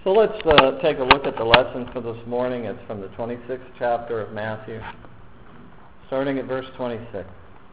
So let's take a look at the lesson for this morning. It's from the 26th chapter of Matthew, starting at verse 26.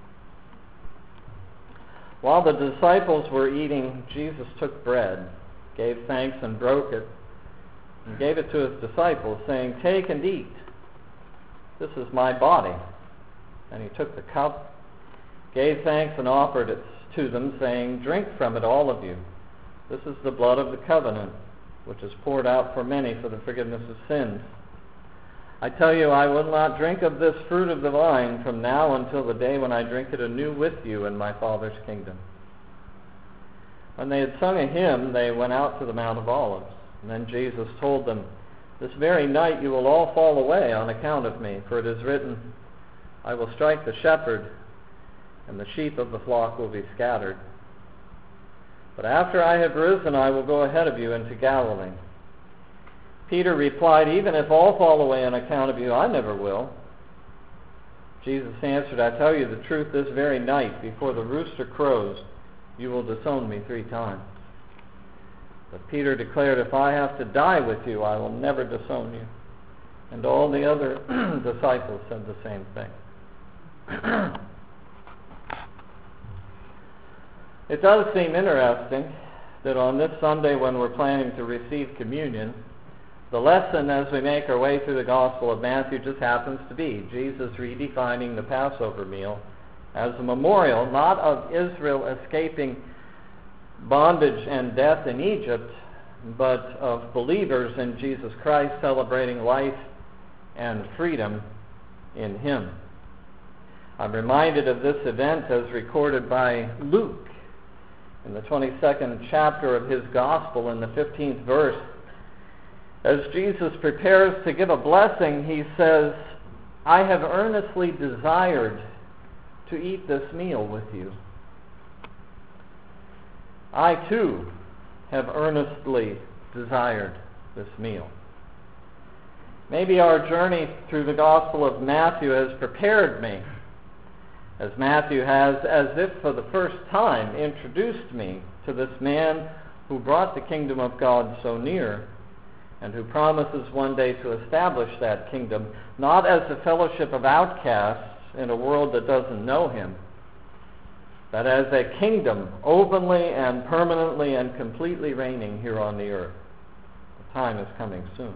While the disciples were eating, Jesus took bread, gave thanks and broke it, and gave it to his disciples, saying, "Take and eat. This is my body." And he took the cup, gave thanks and offered it to them, saying, "Drink from it, all of you. This is the blood of the covenant, which is poured out for many for the forgiveness of sins. I tell you, I will not drink of this fruit of the vine from now until the day when I drink it anew with you in my Father's kingdom." When they had sung a hymn, they went out to the Mount of Olives. And then Jesus told them, "This very night you will all fall away on account of me, for it is written, I will strike the shepherd, and the sheep of the flock will be scattered. But after I have risen, I will go ahead of you into Galilee." Peter replied, "Even if all fall away on account of you, I never will." Jesus answered, "I tell you the truth, this very night, before the rooster crows, you will disown me 3 times. But Peter declared, "If I have to die with you, I will never disown you." And all the other disciples said the same thing. It does seem interesting that on this Sunday, when we're planning to receive communion, the lesson as we make our way through the Gospel of Matthew just happens to be Jesus redefining the Passover meal as a memorial, not of Israel escaping bondage and death in Egypt, but of believers in Jesus Christ celebrating life and freedom in Him. I'm reminded of this event as recorded by Luke in the 22nd chapter of his Gospel in the 15th verse. As Jesus prepares to give a blessing, he says, "I have earnestly desired to eat this meal with you." I too have earnestly desired this meal. Maybe our journey through the Gospel of Matthew has prepared me, as Matthew has, as if for the first time, introduced me to this man who brought the kingdom of God so near, and who promises one day to establish that kingdom, not as a fellowship of outcasts in a world that doesn't know him, but as a kingdom openly and permanently and completely reigning here on the earth. The time is coming soon.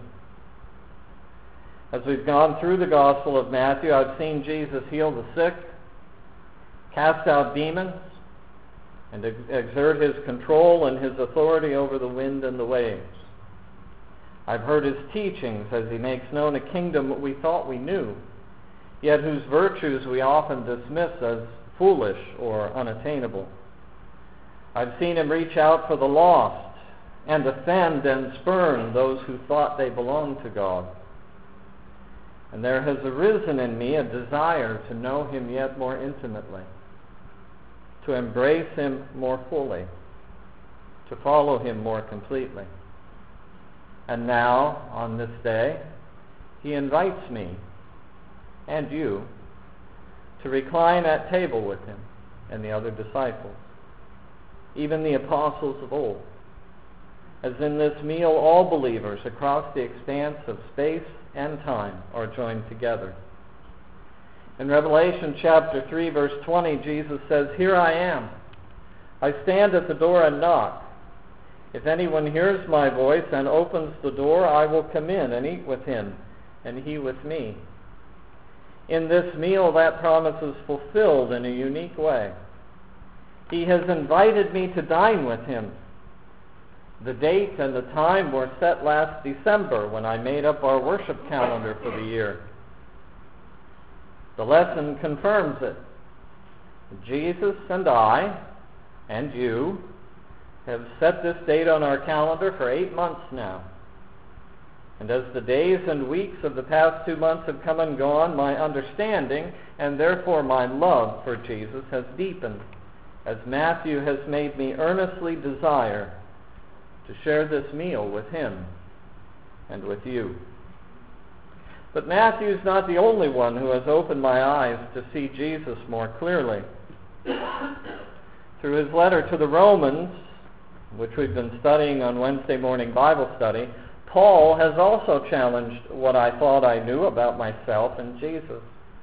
As we've gone through the Gospel of Matthew, I've seen Jesus heal the sick, cast out demons, and exert his control and his authority over the wind and the waves. I've heard his teachings as he makes known a kingdom we thought we knew, yet whose virtues we often dismiss as foolish or unattainable. I've seen him reach out for the lost and offend and spurn those who thought they belonged to God. And there has arisen in me a desire to know him yet more intimately, to embrace him more fully, to follow him more completely. And now, on this day, he invites me and you to recline at table with him and the other disciples, even the apostles of old. As in this meal, all believers across the expanse of space and time are joined together. In Revelation chapter 3, verse 20, Jesus says, "Here I am. I stand at the door and knock. If anyone hears my voice and opens the door, I will come in and eat with him, and he with me." In this meal, that promise is fulfilled in a unique way. He has invited me to dine with him. The date and the time were set last December when I made up our worship calendar for the year. The lesson confirms it. Jesus and I, and you, have set this date on our calendar for 8 months now. And as the days and weeks of the past 2 months have come and gone, my understanding, and therefore my love for Jesus, has deepened, as Matthew has made me earnestly desire to share this meal with him and with you. But Matthew is not the only one who has opened my eyes to see Jesus more clearly. Through his letter to the Romans, which we've been studying on Wednesday morning Bible study, Paul has also challenged what I thought I knew about myself and Jesus.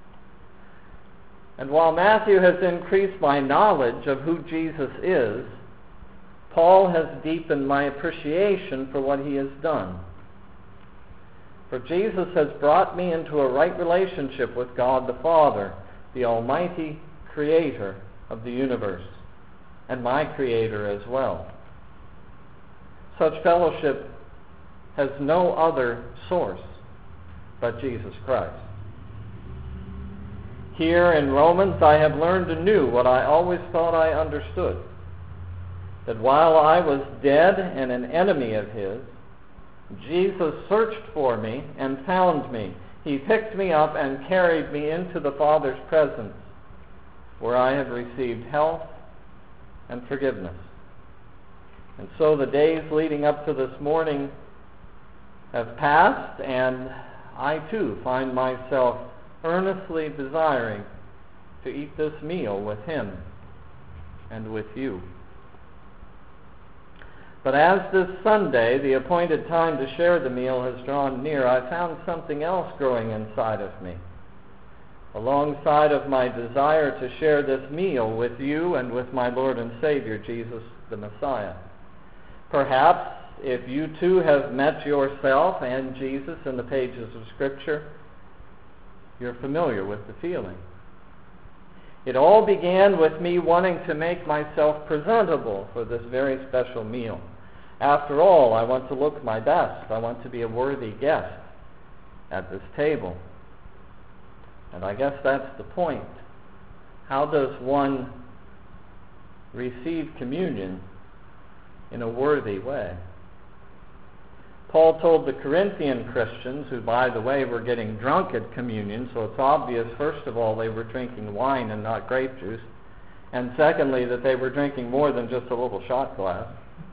And while Matthew has increased my knowledge of who Jesus is, Paul has deepened my appreciation for what he has done. For Jesus has brought me into a right relationship with God the Father, the Almighty Creator of the universe, and my Creator as well. Such fellowship has no other source but Jesus Christ. Here in Romans, I have learned anew what I always thought I understood, that while I was dead and an enemy of his, Jesus searched for me and found me. He picked me up and carried me into the Father's presence, where I have received health and forgiveness. And so the days leading up to this morning have passed, and I too find myself earnestly desiring to eat this meal with him and with you. But as this Sunday, the appointed time to share the meal, has drawn near, I found something else growing inside of me, alongside of my desire to share this meal with you and with my Lord and Savior, Jesus the Messiah. Perhaps if you too have met yourself and Jesus in the pages of Scripture, you're familiar with the feeling. It all began with me wanting to make myself presentable for this very special meal. After all, I want to look my best. I want to be a worthy guest at this table. And I guess that's the point. How does one receive communion in a worthy way? Paul told the Corinthian Christians, who, by the way, were getting drunk at communion, so it's obvious, first of all, they were drinking wine and not grape juice, and secondly, that they were drinking more than just a little shot glass.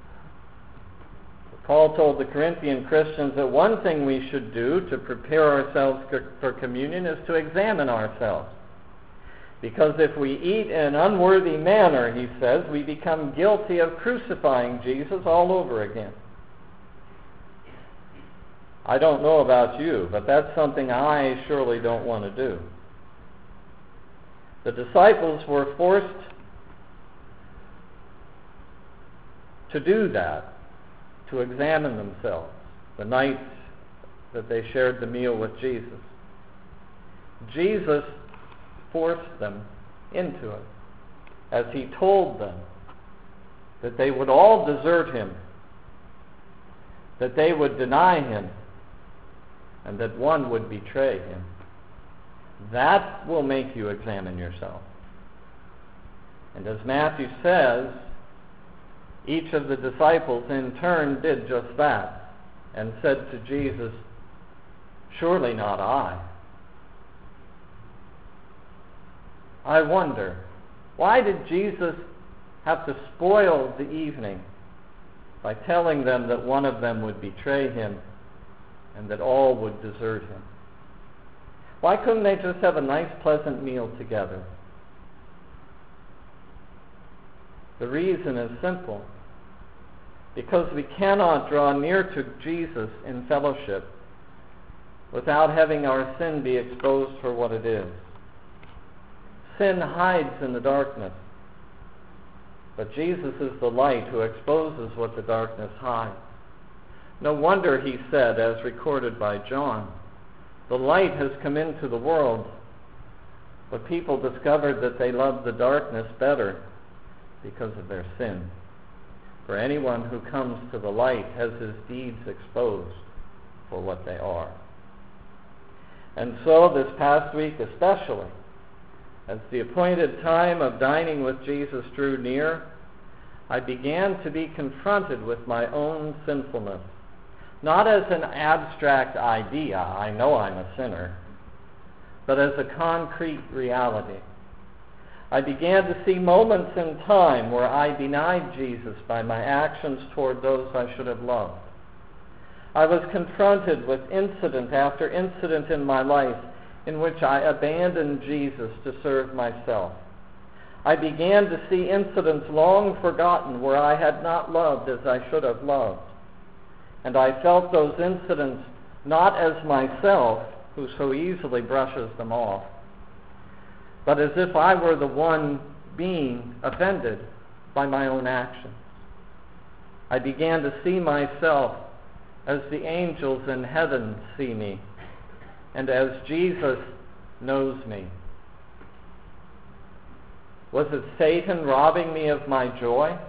Paul told the Corinthian Christians that one thing we should do to prepare ourselves for communion is to examine ourselves. Because if we eat in an unworthy manner, he says, we become guilty of crucifying Jesus all over again. I don't know about you, but that's something I surely don't want to do. The disciples were forced to do that, to examine themselves the night that they shared the meal with Jesus. Jesus forced them into it, as he told them that they would all desert him, that they would deny him, and that one would betray him. That will make you examine yourself. And as Matthew says, each of the disciples in turn did just that and said to Jesus, "Surely not I." I wonder, why did Jesus have to spoil the evening by telling them that one of them would betray him and that all would desert him? Why couldn't they just have a nice, pleasant meal together? The reason is simple. Because we cannot draw near to Jesus in fellowship without having our sin be exposed for what it is. Sin hides in the darkness, but Jesus is the light who exposes what the darkness hides. No wonder he said, as recorded by John, "The light has come into the world, but people discovered that they loved the darkness better because of their sin. For anyone who comes to the light has his deeds exposed for what they are." And so this past week especially, as the appointed time of dining with Jesus drew near, I began to be confronted with my own sinfulness. Not as an abstract idea, I know I'm a sinner, but as a concrete reality. I began to see moments in time where I denied Jesus by my actions toward those I should have loved. I was confronted with incident after incident in my life in which I abandoned Jesus to serve myself. I began to see incidents long forgotten where I had not loved as I should have loved. And I felt those incidents not as myself, who so easily brushes them off, but as if I were the one being offended by my own actions. I began to see myself as the angels in heaven see me, and as Jesus knows me. Was it Satan robbing me of my joy?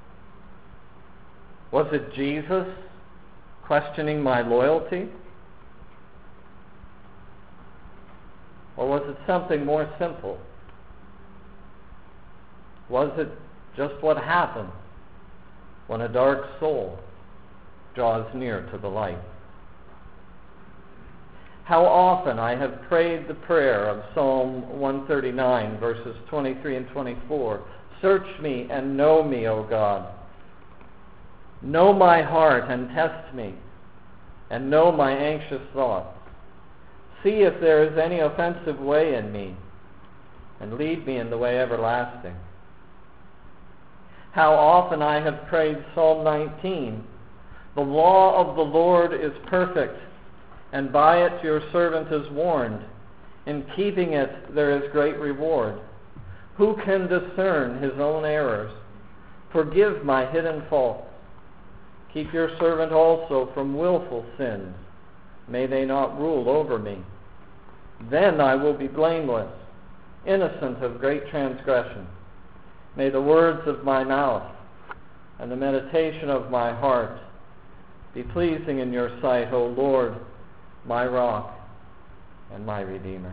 Was it Jesus questioning my loyalty? Or was it something more simple? Was it just what happens when a dark soul draws near to the light? How often I have prayed the prayer of Psalm 139, verses 23 and 24. Search me and know me, O God. Know my heart and test me, and know my anxious thoughts. See if there is any offensive way in me, and lead me in the way everlasting. How often I have prayed Psalm 19. The law of the Lord is perfect, and by it your servant is warned. In keeping it there is great reward. Who can discern his own errors? Forgive my hidden faults. Keep your servant also from willful sins. May they not rule over me. Then I will be blameless, innocent of great transgression. May the words of my mouth and the meditation of my heart be pleasing in your sight, O Lord, my rock and my Redeemer.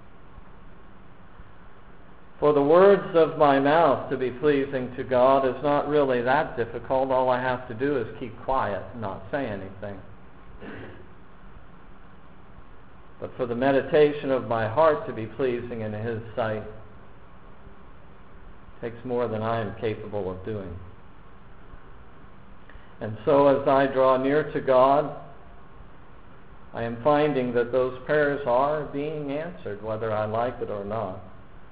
For the words of my mouth to be pleasing to God is not really that difficult. All I have to do is keep quiet and not say anything. But for the meditation of my heart to be pleasing in His sight takes more than I am capable of doing. And so as I draw near to God, I am finding that those prayers are being answered, whether I like it or not.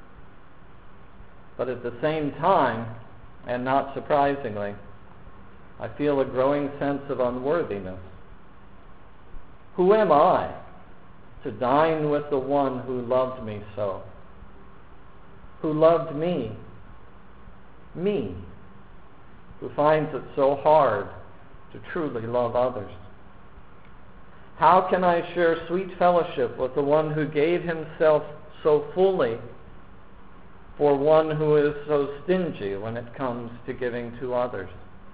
But at the same time, and not surprisingly, I feel a growing sense of unworthiness. Who am I to dine with the one who loved me so? Who loved me, who finds it so hard to truly love others? How can I share sweet fellowship with the one who gave himself so fully for one who is so stingy when it comes to giving to others?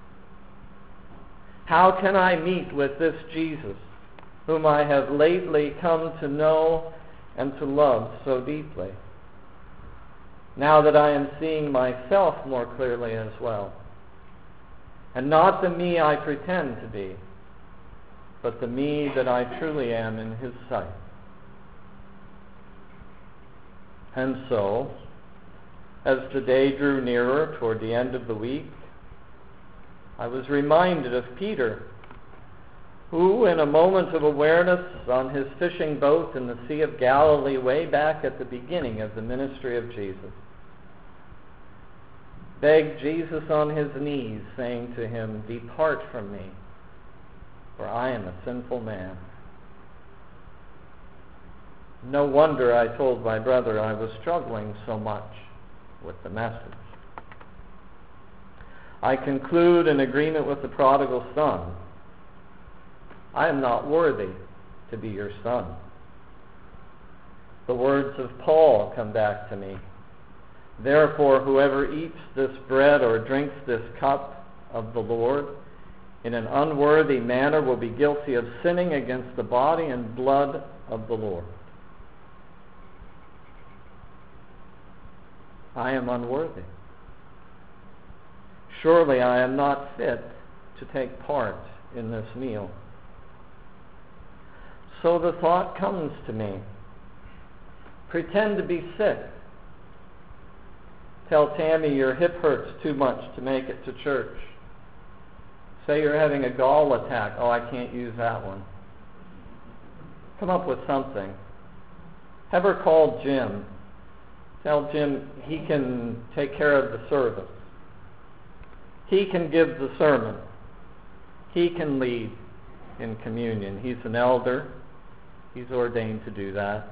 How can I meet with this Jesus, whom I have lately come to know and to love so deeply, now that I am seeing myself more clearly as well, and not the me I pretend to be, but the me that I truly am in His sight? And so, as the day drew nearer toward the end of the week, I was reminded of Peter, who, in a moment of awareness on his fishing boat in the Sea of Galilee way back at the beginning of the ministry of Jesus, begged Jesus on his knees, saying to him, "Depart from me, for I am a sinful man." No wonder, I told my brother, I was struggling so much with the message. I conclude in agreement with the prodigal son. I am not worthy to be your son. The words of Paul come back to me. Therefore, whoever eats this bread or drinks this cup of the Lord in an unworthy manner will be guilty of sinning against the body and blood of the Lord. I am unworthy. Surely I am not fit to take part in this meal. So the thought comes to me. Pretend to be sick. Tell Tammy your hip hurts too much to make it to church. Say you're having a gall attack. Oh, I can't use that one. Come up with something. Have her call Jim. Tell Jim he can take care of the service. He can give the sermon. He can lead. in communion. He's an elder. He's ordained to do that.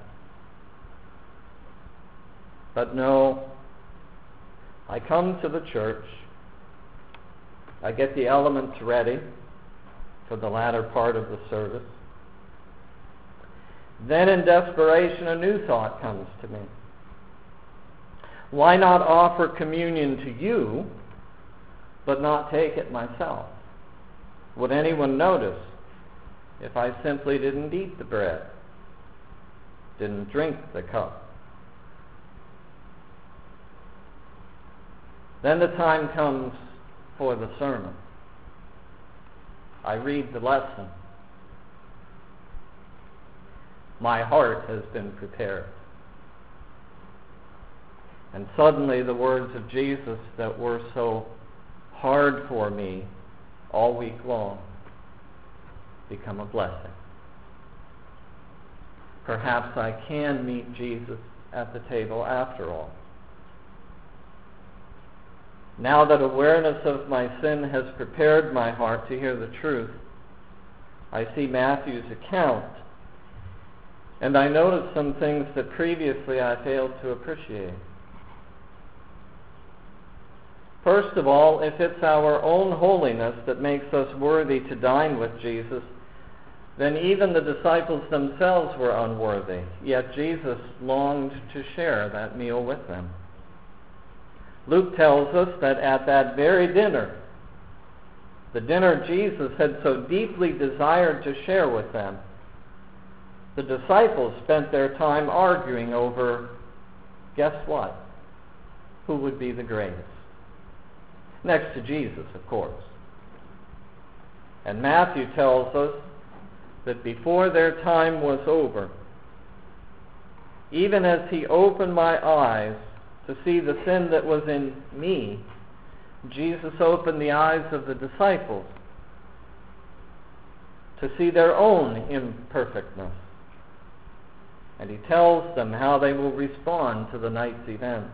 But no, I come to the church. I get the elements ready for the latter part of the service. Then in desperation, a new thought comes to me. Why not offer communion to you, but not take it myself? Would anyone notice if I simply didn't eat the bread, didn't drink the cup? Then the time comes for the sermon. I read the lesson. My heart has been prepared. And suddenly the words of Jesus that were so hard for me all week long become a blessing. Perhaps I can meet Jesus at the table after all. Now that awareness of my sin has prepared my heart to hear the truth, I see Matthew's account, and I notice some things that previously I failed to appreciate. First of all, if it's our own holiness that makes us worthy to dine with Jesus, then even the disciples themselves were unworthy, yet Jesus longed to share that meal with them. Luke tells us that at that very dinner, the dinner Jesus had so deeply desired to share with them, the disciples spent their time arguing over, guess what? Who would be the greatest? Next to Jesus, of course. And Matthew tells us that before their time was over, even as he opened my eyes to see the sin that was in me, Jesus opened the eyes of the disciples to see their own imperfectness. And he tells them how they will respond to the night's event.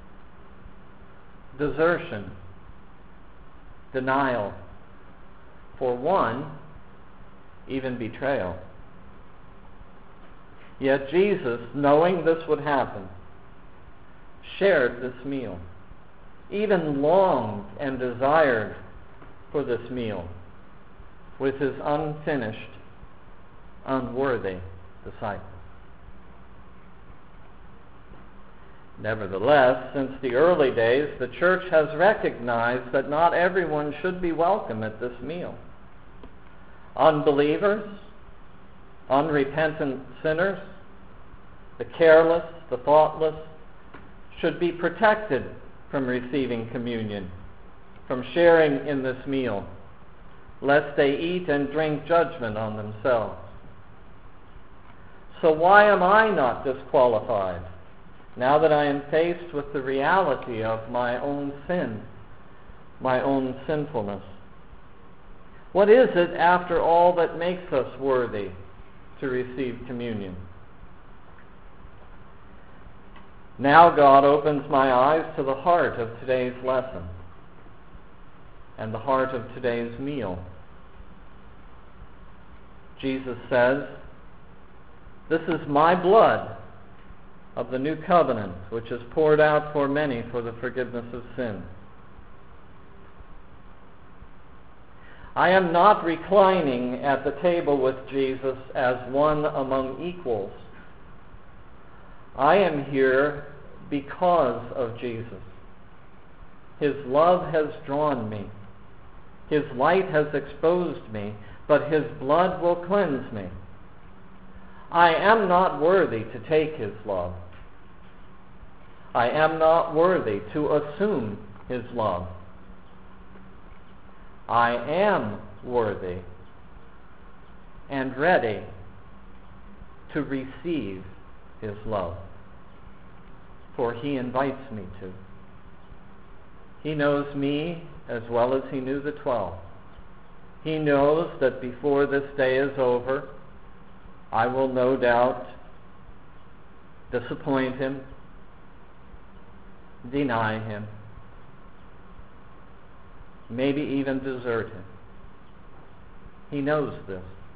Desertion, denial, for one, even betrayal. Yet Jesus, knowing this would happen, shared this meal, even longed and desired for this meal with his unfinished, unworthy disciples. Nevertheless, since the early days, the church has recognized that not everyone should be welcome at this meal. Unbelievers, unrepentant sinners, the careless, the thoughtless, should be protected from receiving communion, from sharing in this meal, lest they eat and drink judgment on themselves. So why am I not disqualified now that I am faced with the reality of my own sin, my own sinfulness? What is it, after all, that makes us worthy to receive communion? Now God opens my eyes to the heart of today's lesson and the heart of today's meal. Jesus says, "This is my blood of the new covenant, which is poured out for many for the forgiveness of sin." I am not reclining at the table with Jesus as one among equals. I am here because of Jesus. His love has drawn me. His light has exposed me, but his blood will cleanse me. I am not worthy to take his love. I am not worthy to assume his love. I am worthy and ready to receive his love, for he invites me to. He knows me as well as he knew the 12. He knows that before this day is over, I will no doubt disappoint him, deny him, maybe even desert him. He knows this.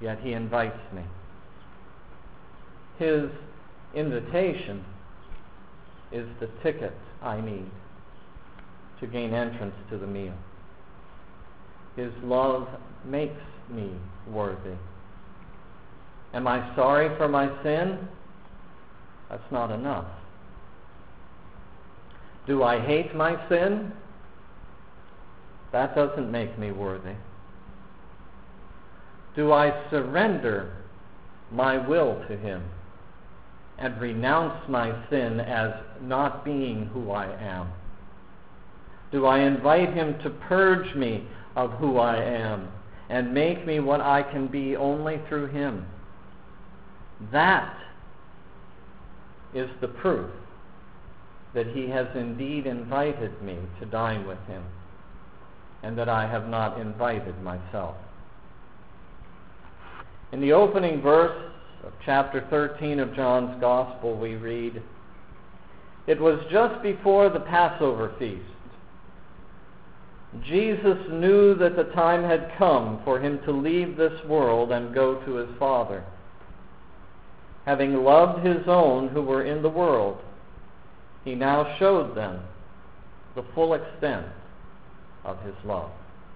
yet he invites me. His invitation is the ticket I need to gain entrance to the meal. His love makes me worthy. Am I sorry for my sin? That's not enough. Do I hate my sin? That doesn't make me worthy. Do I surrender my will to him and renounce my sin as not being who I am? Do I invite him to purge me of who I am and make me what I can be only through him? That is the proof that he has indeed invited me to dine with him, and that I have not invited myself. In the opening verse of chapter 13 of John's Gospel, we read, "It was just before the Passover feast. Jesus knew that the time had come for him to leave this world and go to his Father. Having loved his own who were in the world, he now showed them the full extent of his love."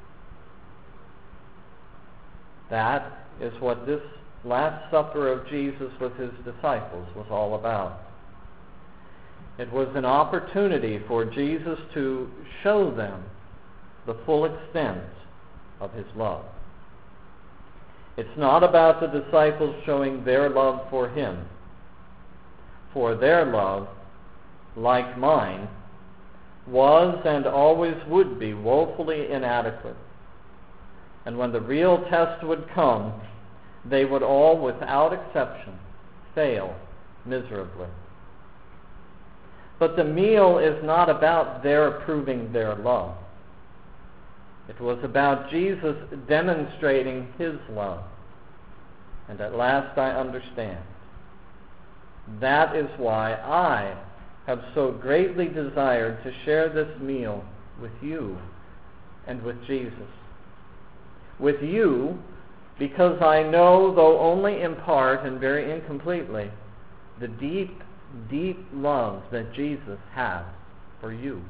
That is what this Last Supper of Jesus with his disciples was all about. It was an opportunity for Jesus to show them the full extent of his love. It's not about the disciples showing their love for him, for their love, like mine, was and always would be woefully inadequate. And when the real test would come, they would all, without exception, fail miserably. But the meal is not about their proving their love. It was about Jesus demonstrating his love. And at last I understand. That is why I have so greatly desired to share this meal with you and with Jesus. With you, because I know, though only in part and very incompletely, the deep, deep love that Jesus has for you,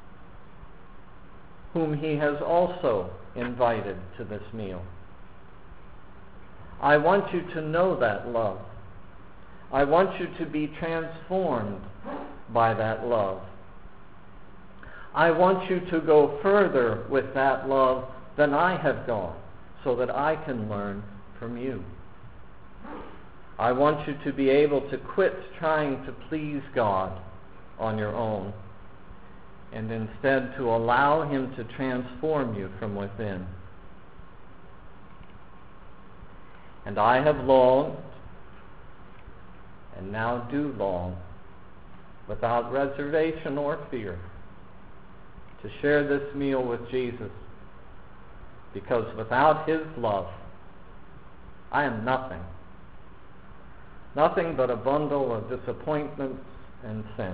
whom he has also invited to this meal. I want you to know that love. I want you to be transformed by that love. I want you to go further with that love than I have gone, so that I can learn from you. I want you to be able to quit trying to please God on your own, and instead to allow him to transform you from within. And I have longed, and now do long, without reservation or fear, to share this meal with Jesus, because without his love, I am nothing. Nothing but a bundle of disappointments and sin.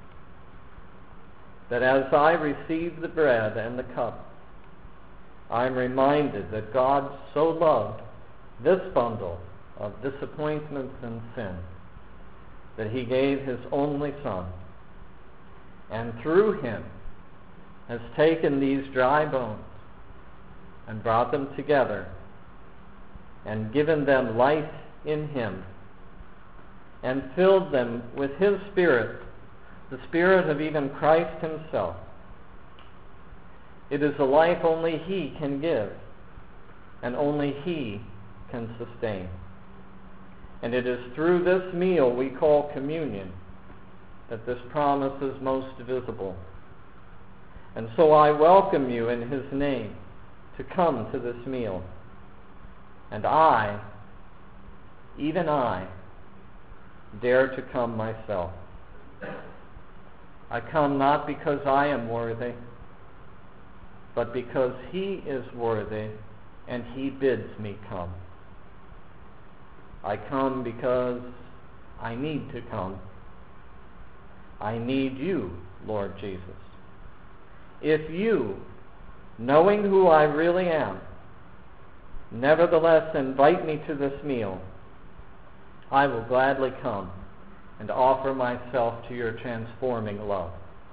That as I receive the bread and the cup, I am reminded that God so loved this bundle of disappointments and sin that he gave his only Son, and through him has taken these dry bones and brought them together and given them life in him and filled them with his Spirit, the Spirit of even Christ himself. It is a life only he can give and only he can sustain. And it is through this meal we call communion that this promise is most visible. And so I welcome you in his name to come to this meal. And I, even I, dare to come myself. I come not because I am worthy, but because he is worthy and he bids me come. I come because I need to come. I need you, Lord Jesus. If you, knowing who I really am, nevertheless invite me to this meal, I will gladly come and offer myself to your transforming love.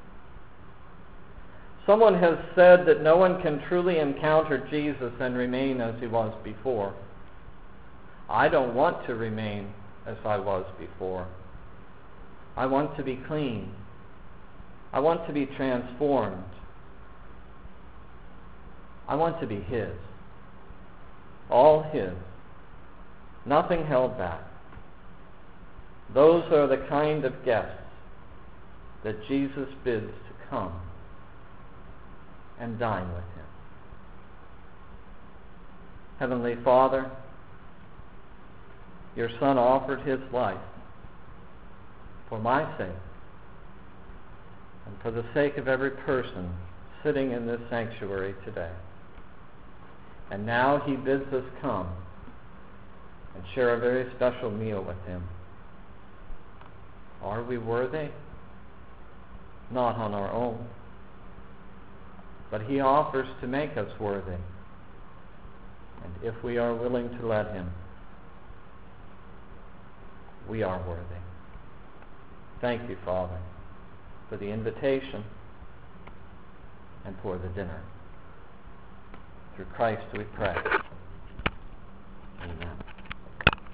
Someone has said that no one can truly encounter Jesus and remain as he was before. I don't want to remain as I was before. I want to be clean. I want to be transformed. I want to be his. All his. Nothing held back. Those are the kind of guests that Jesus bids to come and dine with him. Heavenly Father, your Son offered his life for my sake and for the sake of every person sitting in this sanctuary today. And now he bids us come and share a very special meal with him. Are we worthy? Not on our own. But he offers to make us worthy. And if we are willing to let him, we are worthy. Thank you, Father, for the invitation and for the dinner. Through Christ we pray. Amen.